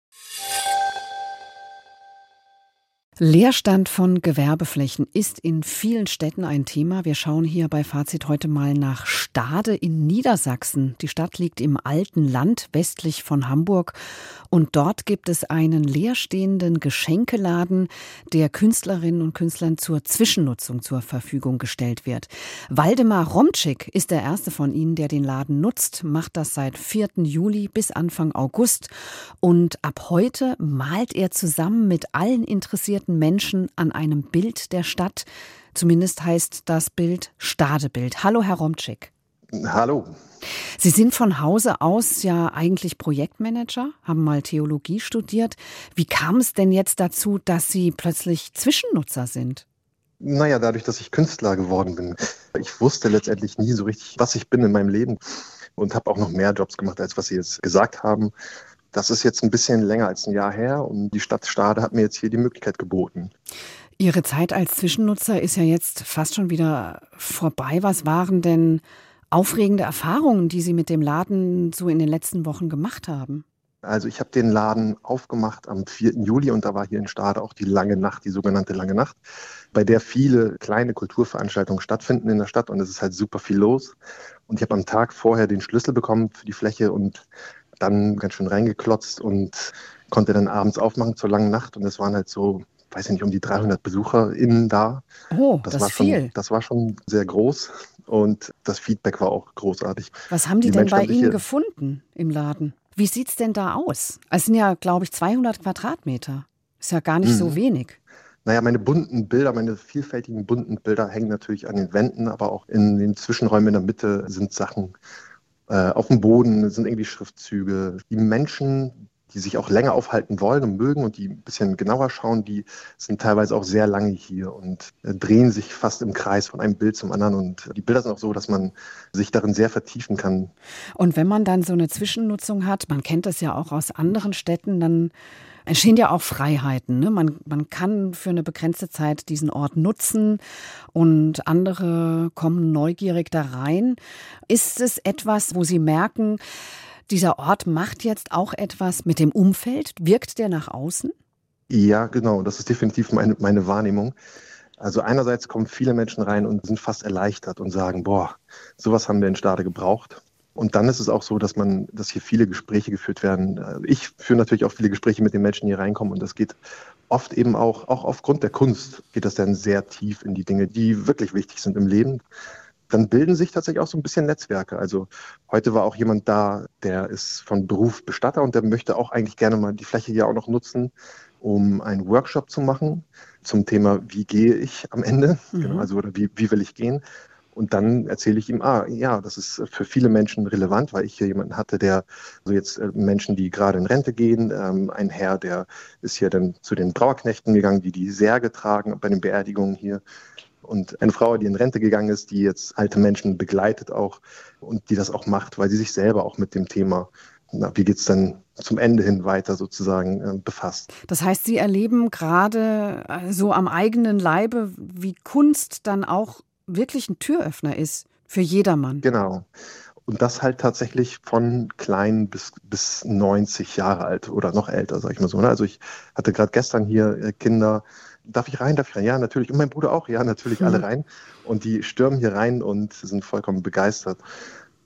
Leerstand von Gewerbeflächen ist in vielen Städten ein Thema. Wir schauen hier bei Fazit heute mal nach Stade in Niedersachsen. Die Stadt liegt im alten Land westlich von Hamburg und dort gibt es einen leerstehenden Geschenkeladen, der Künstlerinnen und Künstlern zur Zwischennutzung zur Verfügung gestellt wird. Waldemar Romczyk ist der erste von ihnen, der den Laden nutzt, macht das seit vierten Juli bis Anfang August und ab heute malt er zusammen mit allen Interessierten Menschen an einem Bild der Stadt. Zumindest heißt das Bild Stadebild. Hallo, Herr Romczyk. Hallo. Sie sind von Hause aus ja eigentlich Projektmanager, haben mal Theologie studiert. Wie kam es denn jetzt dazu, dass Sie plötzlich Zwischennutzer sind? Naja, dadurch, dass ich Künstler geworden bin. Ich wusste letztendlich nie so richtig, was ich bin in meinem Leben und habe auch noch mehr Jobs gemacht, als was Sie jetzt gesagt haben. Das ist jetzt ein bisschen länger als ein Jahr her und die Stadt Stade hat mir jetzt hier die Möglichkeit geboten. Ihre Zeit als Zwischennutzer ist ja jetzt fast schon wieder vorbei. Was waren denn aufregende Erfahrungen, die Sie mit dem Laden so in den letzten Wochen gemacht haben? Also ich habe den Laden aufgemacht am vierten Juli und da war hier in Stade auch die lange Nacht, die sogenannte lange Nacht, bei der viele kleine Kulturveranstaltungen stattfinden in der Stadt und es ist halt super viel los. Und ich habe am Tag vorher den Schlüssel bekommen für die Fläche und dann ganz schön reingeklotzt und konnte dann abends aufmachen zur langen Nacht. Und es waren halt so, weiß ich nicht, um die dreihundert BesucherInnen da. Oh, das, das war viel. Schon, das war schon sehr groß und das Feedback war auch großartig. Was haben die, die denn Menschen bei Ihnen hier gefunden im Laden? Wie sieht es denn da aus? Es sind ja, glaube ich, zweihundert Quadratmeter. Ist ja gar nicht mhm. so wenig. Naja, meine bunten Bilder, meine vielfältigen bunten Bilder hängen natürlich an den Wänden, aber auch in den Zwischenräumen in der Mitte sind Sachen. Äh, auf dem Boden sind irgendwie Schriftzüge. Die Menschen, die sich auch länger aufhalten wollen und mögen und die ein bisschen genauer schauen, die sind teilweise auch sehr lange hier und äh, drehen sich fast im Kreis von einem Bild zum anderen. Und die Bilder sind auch so, dass man sich darin sehr vertiefen kann. Und wenn man dann so eine Zwischennutzung hat, man kennt das ja auch aus anderen Städten, dann entstehen ja auch Freiheiten. Ne? Man, man kann für eine begrenzte Zeit diesen Ort nutzen und andere kommen neugierig da rein. Ist es etwas, wo Sie merken, dieser Ort macht jetzt auch etwas mit dem Umfeld? Wirkt der nach außen? Ja, genau. Das ist definitiv meine, meine Wahrnehmung. Also einerseits kommen viele Menschen rein und sind fast erleichtert und sagen, boah, sowas haben wir in Stade gebraucht. Und dann ist es auch so, dass man, dass hier viele Gespräche geführt werden. Ich führe natürlich auch viele Gespräche mit den Menschen, die hier reinkommen. Und das geht oft eben auch, auch aufgrund der Kunst, geht das dann sehr tief in die Dinge, die wirklich wichtig sind im Leben. Dann bilden sich tatsächlich auch so ein bisschen Netzwerke. Also heute war auch jemand da, der ist von Beruf Bestatter und der möchte auch eigentlich gerne mal die Fläche hier auch noch nutzen, um einen Workshop zu machen zum Thema, wie gehe ich am Ende? Mhm. Genau, also oder wie, wie will ich gehen? Und dann erzähle ich ihm, ah, ja, das ist für viele Menschen relevant, weil ich hier jemanden hatte, der, also jetzt äh, Menschen, die gerade in Rente gehen, ähm, ein Herr, der ist hier dann zu den Trauerknechten gegangen, die die Särge tragen bei den Beerdigungen hier. Und eine Frau, die in Rente gegangen ist, die jetzt alte Menschen begleitet auch und die das auch macht, weil sie sich selber auch mit dem Thema, na, wie geht's dann zum Ende hin weiter sozusagen äh, befasst. Das heißt, Sie erleben gerade so am eigenen Leibe, wie Kunst dann auch wirklich ein Türöffner ist für jedermann. Genau. Und das halt tatsächlich von klein bis, bis neunzig Jahre alt oder noch älter, sag ich mal so. Also ich hatte gerade gestern hier Kinder, darf ich rein, darf ich rein? Ja, natürlich. Und mein Bruder auch, ja, natürlich, mhm. alle rein. Und die stürmen hier rein und sind vollkommen begeistert.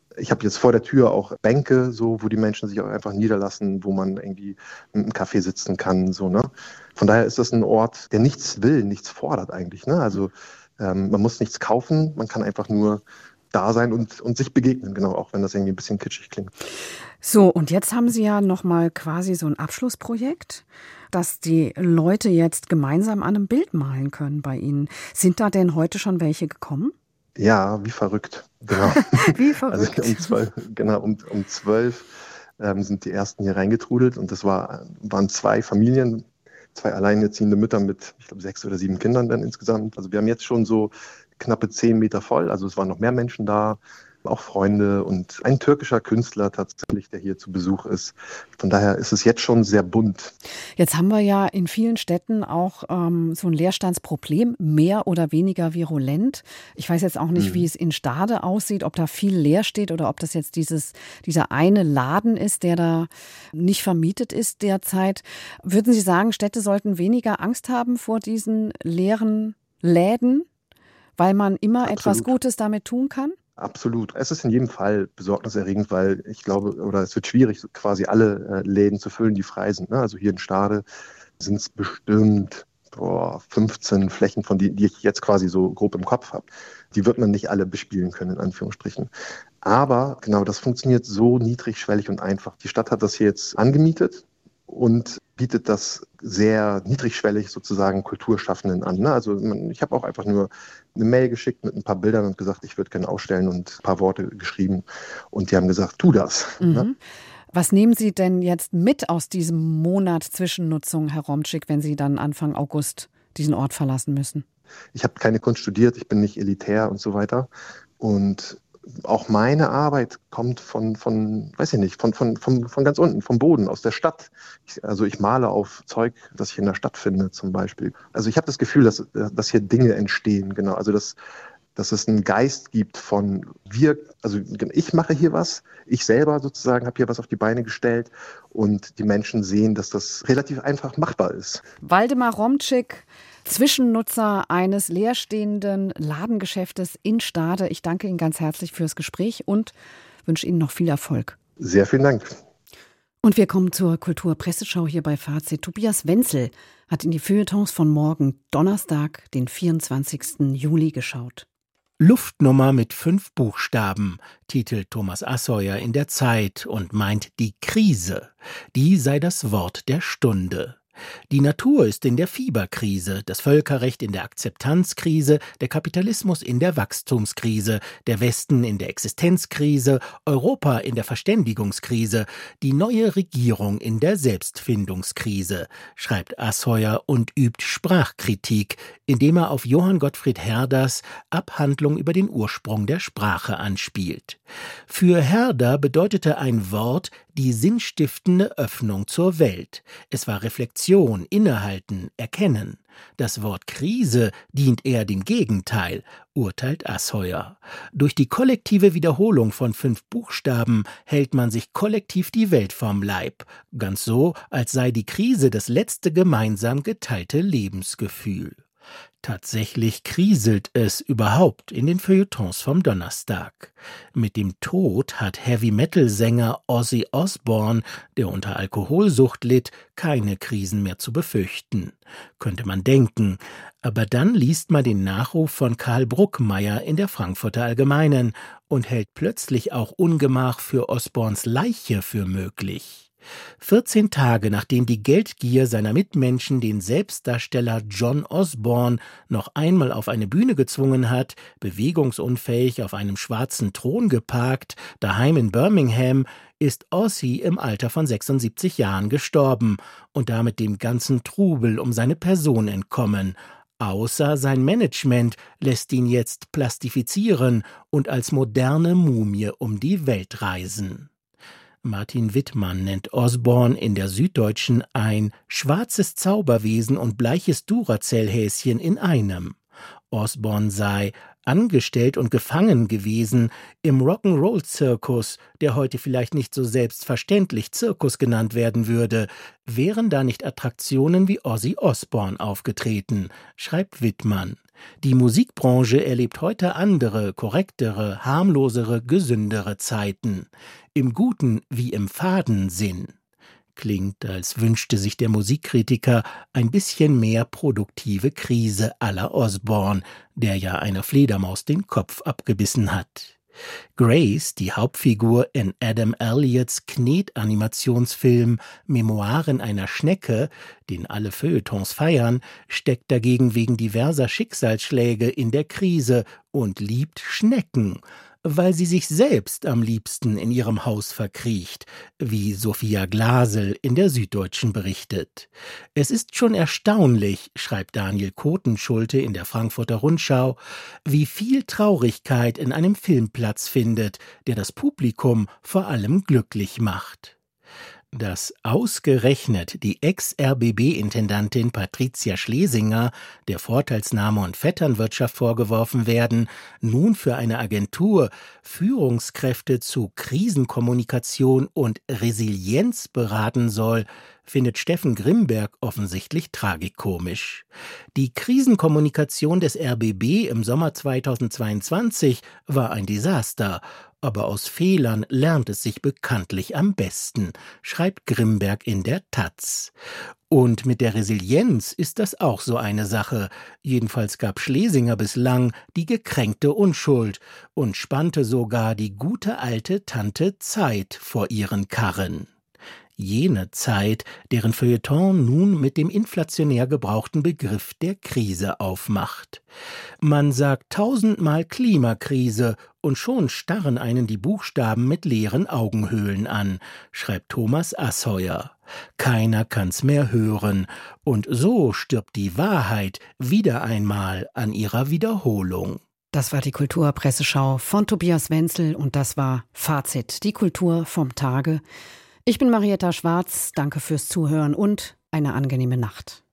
Ich habe jetzt vor der Tür auch Bänke, so, wo die Menschen sich auch einfach niederlassen, wo man irgendwie mit einem Kaffee sitzen kann. So, ne? Von daher ist das ein Ort, der nichts will, nichts fordert eigentlich. Ne? Also ähm, man muss nichts kaufen, man kann einfach nur da sein und, und sich begegnen, genau, auch wenn das irgendwie ein bisschen kitschig klingt. So, und jetzt haben Sie ja nochmal quasi so ein Abschlussprojekt, dass die Leute jetzt gemeinsam an einem Bild malen können bei Ihnen. Sind da denn heute schon welche gekommen? Ja, wie verrückt. Genau. Wie verrückt. Also um zwölf, genau, um, um zwölf ähm, sind die ersten hier reingetrudelt und das war, waren zwei Familien, zwei alleinerziehende Mütter mit, ich glaube, sechs oder sieben Kindern dann insgesamt. Also wir haben jetzt schon so knappe zehn Meter voll, also es waren noch mehr Menschen da, auch Freunde und ein türkischer Künstler tatsächlich, der hier zu Besuch ist. Von daher ist es jetzt schon sehr bunt. Jetzt haben wir ja in vielen Städten auch ähm, so ein Leerstandsproblem, mehr oder weniger virulent. Ich weiß jetzt auch nicht, mhm. wie es in Stade aussieht, ob da viel leer steht oder ob das jetzt dieses, dieser eine Laden ist, der da nicht vermietet ist derzeit. Würden Sie sagen, Städte sollten weniger Angst haben vor diesen leeren Läden, weil man immer Absolut. etwas Gutes damit tun kann? Absolut. Es ist in jedem Fall besorgniserregend, weil ich glaube, oder es wird schwierig, quasi alle äh, Läden zu füllen, die frei sind. Ne? Also hier in Stade sind es bestimmt boah, fünfzehn Flächen, von die, die ich jetzt quasi so grob im Kopf habe. Die wird man nicht alle bespielen können, in Anführungsstrichen. Aber genau, das funktioniert so niedrigschwellig und einfach. Die Stadt hat das hier jetzt angemietet und bietet das sehr niedrigschwellig sozusagen Kulturschaffenden an. Ne? Also ich habe auch einfach nur eine Mail geschickt mit ein paar Bildern und gesagt, ich würde gerne ausstellen und ein paar Worte geschrieben. Und die haben gesagt, tu das. Mhm. Ne? Was nehmen Sie denn jetzt mit aus diesem Monat Zwischennutzung, Herr Romczyk, wenn Sie dann Anfang August diesen Ort verlassen müssen? Ich habe keine Kunst studiert, ich bin nicht elitär und so weiter. Und auch meine Arbeit kommt von, von weiß ich nicht, von, von, von, von ganz unten, vom Boden, aus der Stadt. Ich, also ich male auf Zeug, das ich in der Stadt finde zum Beispiel. Also ich habe das Gefühl, dass, dass hier Dinge entstehen, genau. Also dass, dass es einen Geist gibt von wir, also ich mache hier was, ich selber sozusagen habe hier was auf die Beine gestellt und die Menschen sehen, dass das relativ einfach machbar ist. Waldemar Romczyk, Zwischennutzer eines leerstehenden Ladengeschäftes in Stade. Ich danke Ihnen ganz herzlich fürs Gespräch und wünsche Ihnen noch viel Erfolg. Sehr vielen Dank. Und wir kommen zur Kulturpresseschau hier bei Fazit. Tobias Wenzel hat in die Feuilletons von morgen, Donnerstag, den vierundzwanzigsten Juli, geschaut. Luftnummer mit fünf Buchstaben, titelt Thomas Assauer in der Zeit und meint die Krise. Die sei das Wort der Stunde. Die Natur ist in der Fieberkrise, das Völkerrecht in der Akzeptanzkrise, der Kapitalismus in der Wachstumskrise, der Westen in der Existenzkrise, Europa in der Verständigungskrise, die neue Regierung in der Selbstfindungskrise, schreibt Assauer und übt Sprachkritik, indem er auf Johann Gottfried Herders Abhandlung über den Ursprung der Sprache anspielt. Für Herder bedeutete ein Wort die sinnstiftende Öffnung zur Welt. Es war Reflexion, Innehalten, Erkennen. Das Wort Krise dient eher dem Gegenteil, urteilt Assauer. Durch die kollektive Wiederholung von fünf Buchstaben hält man sich kollektiv die Welt vom Leib. Ganz so, als sei die Krise das letzte gemeinsam geteilte Lebensgefühl. Tatsächlich kriselt es überhaupt in den Feuilletons vom Donnerstag. Mit dem Tod hat Heavy-Metal-Sänger Ozzy Osbourne, der unter Alkoholsucht litt, keine Krisen mehr zu befürchten. Könnte man denken. Aber dann liest man den Nachruf von Karl Bruckmeier in der Frankfurter Allgemeinen und hält plötzlich auch Ungemach für Osbournes Leiche für möglich. vierzehn Tage nachdem die Geldgier seiner Mitmenschen den Selbstdarsteller John Osborne noch einmal auf eine Bühne gezwungen hat, bewegungsunfähig auf einem schwarzen Thron geparkt, daheim in Birmingham, ist Ozzy im Alter von sechsundsiebzig Jahren gestorben und damit dem ganzen Trubel um seine Person entkommen. Außer sein Management lässt ihn jetzt plastifizieren und als moderne Mumie um die Welt reisen. Martin Wittmann nennt Osbourne in der Süddeutschen ein schwarzes Zauberwesen und bleiches Duracell-Häschen in einem. Osbourne sei angestellt und gefangen gewesen im Rock'n'Roll-Zirkus, der heute vielleicht nicht so selbstverständlich Zirkus genannt werden würde, wären da nicht Attraktionen wie Ozzy Osbourne aufgetreten, schreibt Wittmann. Die Musikbranche erlebt heute andere, korrektere, harmlosere, gesündere Zeiten. Im guten wie im faden Sinn. Klingt, als wünschte sich der Musikkritiker ein bisschen mehr produktive Krise à la Osbourne, der ja einer Fledermaus den Kopf abgebissen hat. Grace, die Hauptfigur in Adam Elliots Knet-Animationsfilm Memoiren einer Schnecke, den alle Feuilletons feiern, steckt dagegen wegen diverser Schicksalsschläge in der Krise und liebt Schnecken, weil sie sich selbst am liebsten in ihrem Haus verkriecht, wie Sophia Glasel in der Süddeutschen berichtet. Es ist schon erstaunlich, schreibt Daniel Kotenschulte in der Frankfurter Rundschau, wie viel Traurigkeit in einem Film Platz findet, der das Publikum vor allem glücklich macht. Dass ausgerechnet die Ex-R B B-Intendantin Patricia Schlesinger der Vorteilsnahme und Vetternwirtschaft vorgeworfen werden, nun für eine Agentur Führungskräfte zu Krisenkommunikation und Resilienz beraten soll, findet Steffen Grimberg offensichtlich tragikomisch. Die Krisenkommunikation des R B B im Sommer zweitausendzweiundzwanzig war ein Desaster, aber aus Fehlern lernt es sich bekanntlich am besten, schreibt Grimberg in der Taz. Und mit der Resilienz ist das auch so eine Sache. Jedenfalls gab Schlesinger bislang die gekränkte Unschuld und spannte sogar die gute alte Tante Zeit vor ihren Karren. Jene Zeit, deren Feuilleton nun mit dem inflationär gebrauchten Begriff der Krise aufmacht. Man sagt tausendmal Klimakrise und schon starren einen die Buchstaben mit leeren Augenhöhlen an, schreibt Thomas Asheuer. Keiner kann's mehr hören und so stirbt die Wahrheit wieder einmal an ihrer Wiederholung. Das war die Kulturpresseschau von Tobias Wenzel und das war Fazit, die Kultur vom Tage. Ich bin Marietta Schwarz, danke fürs Zuhören und eine angenehme Nacht.